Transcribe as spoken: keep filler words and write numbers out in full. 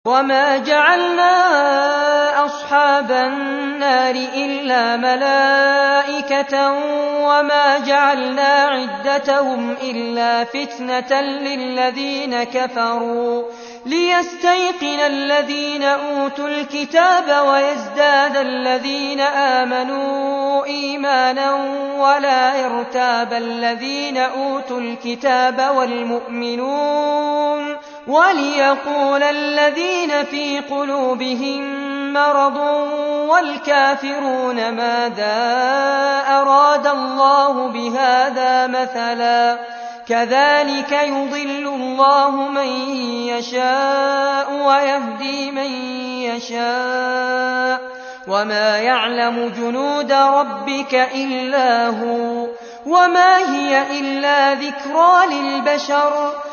وما جعلنا أصحاب النار إلا ملائكة وما جعلنا عدتهم إلا فتنة للذين كفروا ليستيقن الذين أوتوا الكتاب ويزداد الذين آمنوا إيمانا ولا يرتاب الذين أوتوا الكتاب والمؤمنون وليقول الذين في قلوبهم مرض والكافرون ماذا أراد الله بهذا مثلا كذلك يضل الله من يشاء ويهدي من يشاء وما يعلم جنود ربك إلا هو وما هي إلا ذكرى للبشر